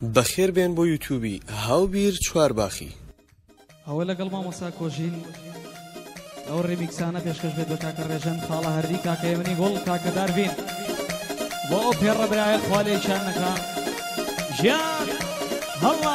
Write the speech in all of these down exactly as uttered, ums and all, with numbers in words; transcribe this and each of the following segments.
بەخێر بێن بۆ یوتیوبی هاوبیر چوارباخی. ئەوە لەگەڵ مامۆستا کۆژین ئەو ڕێمیکسانە پێشکەش بێت بە کاکە ڕێژەن خاڵە هەردی کاکەیمنی گوڵ کاکە داربین بۆ ئەو پێڕە برایە خوالێ چانەکە ژیان هەڵا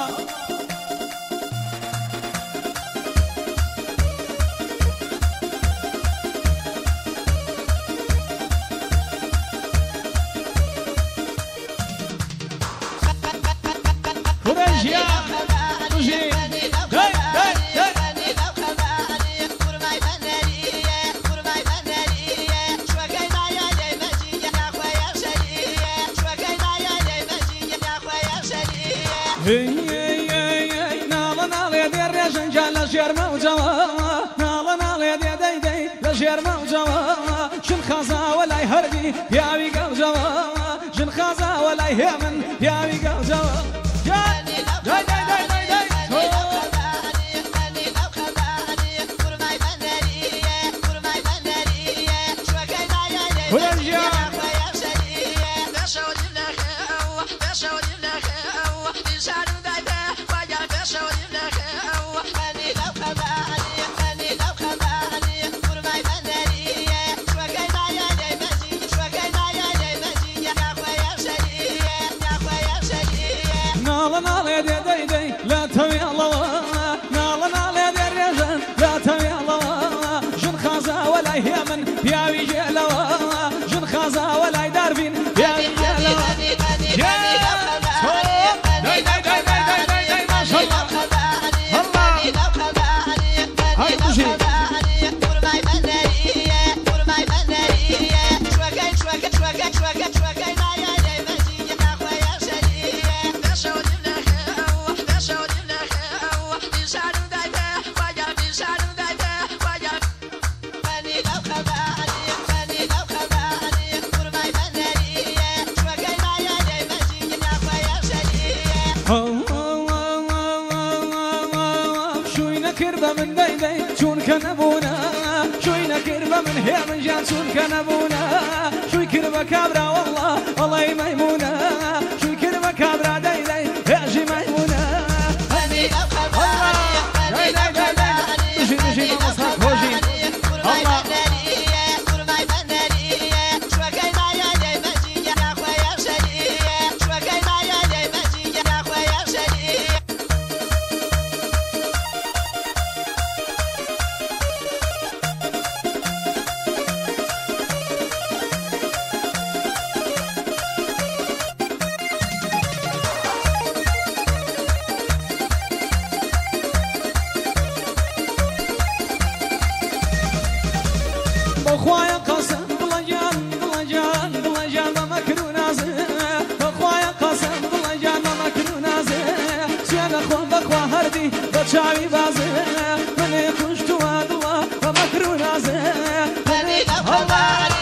ژن خازا وەلای هەردی پیاوی گەڵجەوە ژن خازا وەلای هێمن پیاوی گەڵجەوە پیاوی جێلەوە ژن خازا وەلای داربین پیاوی جێلەوە من هێمن ژیان چونکە نەبوونە شووی کرد بە کابرا وەڵڵا وەڵی مەیمونە شووی کرد بە کابرا دەیدەی هێژی مەیمونە دژی مامۆستا کۆژین بخوايا قسم بلجان بلجان بلجان ما مكرو نازي بخوايا قسم بلجان ما مكرو نازي سيان اخوان بخوا هردي بتشاوي بازي مني كشت وادوا ما مكرو نازي مني الله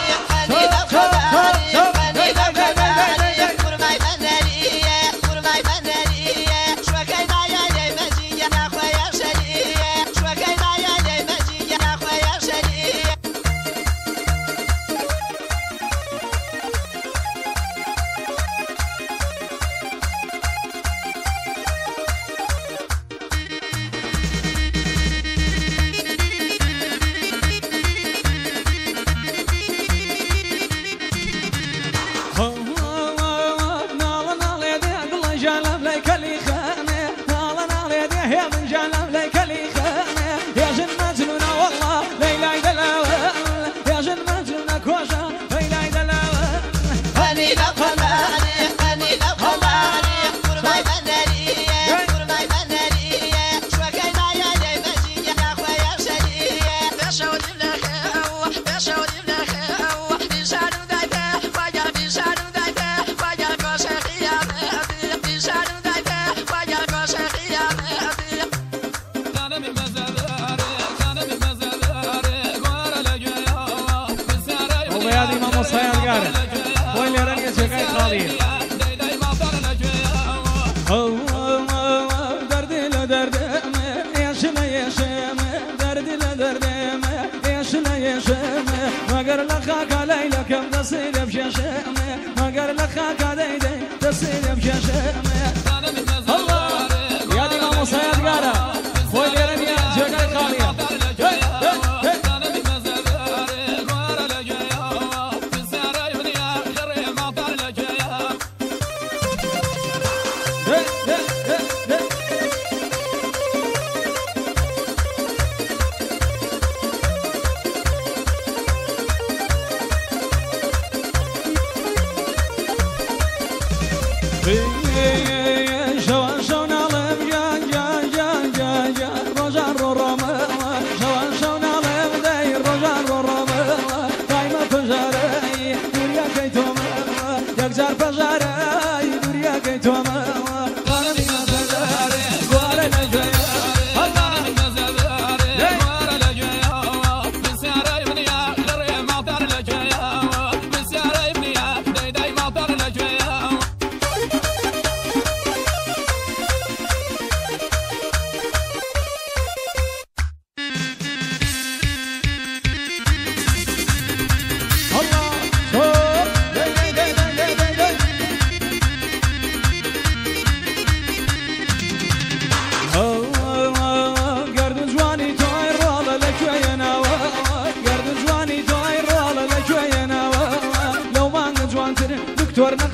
مگر لخاك ليلى كم تصير بشاشة مگر لخاك ديدي تصير بشاشة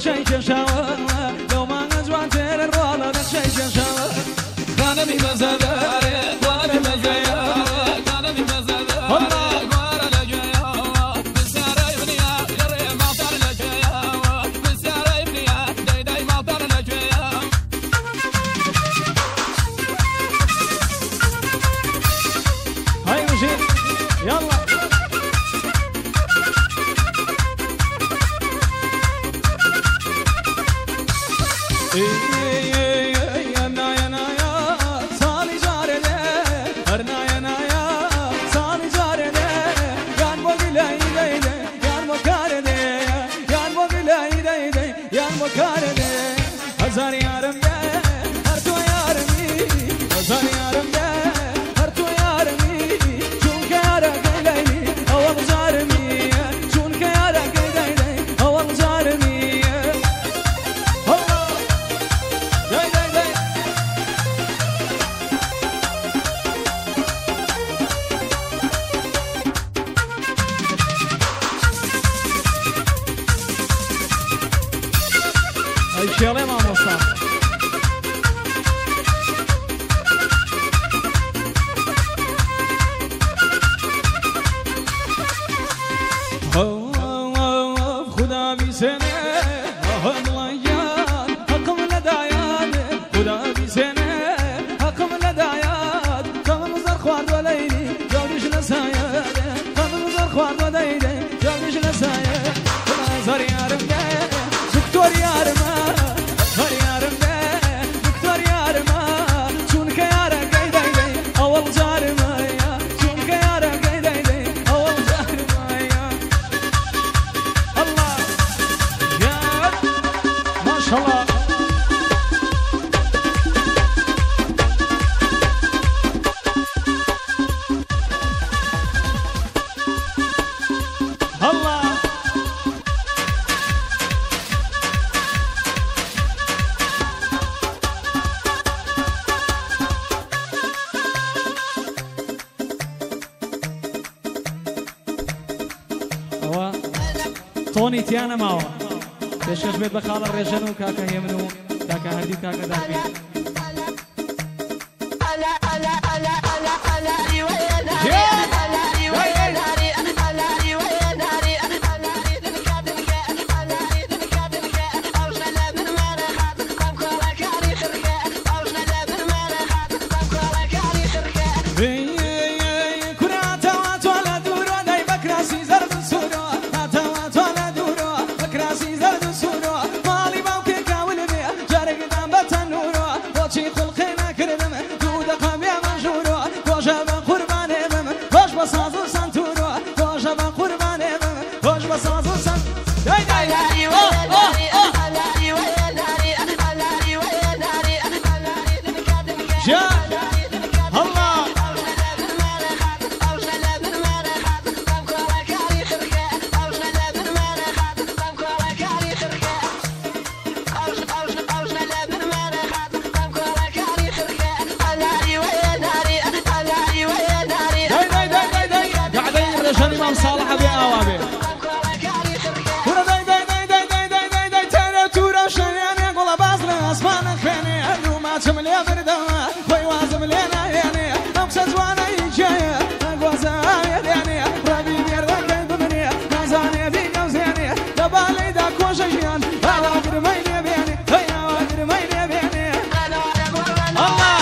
نقشي كشاوة لو ما نجوان تير الرولة نقشي كشاوة كان بي مزاداري كان بي مزايا كان بي مزاداري قوار لجيا بساري بنيا يري مطر لجيا بساري بنيا داي داي مطر لجيا هاي مجيب يلا هزار يارم ده هرتو يارمي هزار يارم ده هرتو يارمي چونك يارا قيدي اول زارمي چونك يارا قيدي اول زارمي الله داي داي داي اي شيله ما مصطفى خدا بي سنه هضليان حكم لدايات خدا بي سنه حكم لدايات كم زرخوان وليلي جوريش نسايا كم زرخوان وليلي جوريش نسايا زار يارم ده دكتور يارم زار يارم ده دكتور يارم چونك يارا قيدي اول زارم يا چونك يارا قيدي اول زارم يا الله يا ما شاء الله الله توني تيانا ماوا تشكش بيت بخال الرجل كاكا يمنو كاكا هردي كاكا داربي صالح ابي اوابي ورا داي داي داي داي داي داي داي داي ترى تورا شياني قول باصل اسمان خيني اليوم تملي بردا خوي وازم لنا يعني نقصد وانا يجي غوزا يعني ربي بيرك بمني نازاني في كوزاني دبالي دا كوشيان انا غير ما يبيني هيا غير ما يبيني الله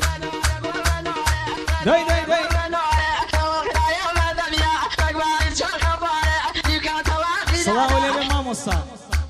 داي داي داي مامۆستا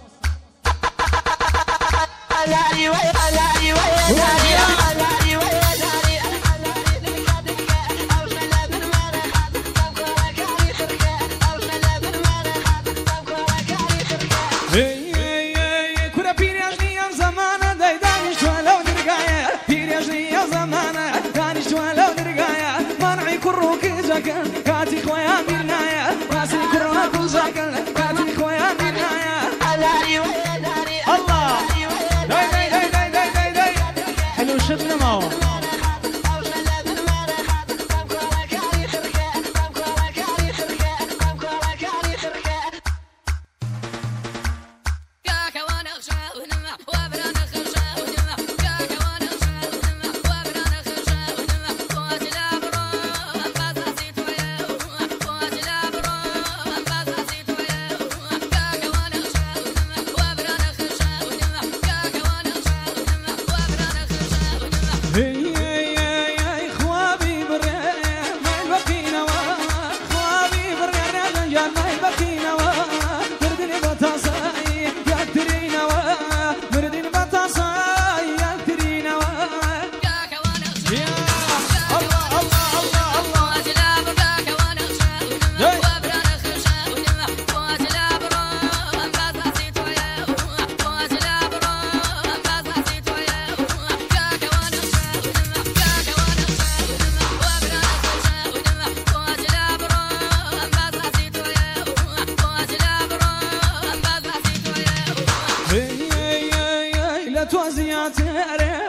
كورە پیرێژنی ئەم زەمانە دەیدانیشتووە لەو دەرگایە پیرێژنی ئەو زەمانە دانیشتووە لەو دەرگایە مانعی کوڕ و کچەکەن کاتی خۆیان بیر نایە باسی کوڕ و کچەکەن کاتی خۆیان بیر نایە الله دای دای دای دای دای دای دای حلو شت نماوە توزيعت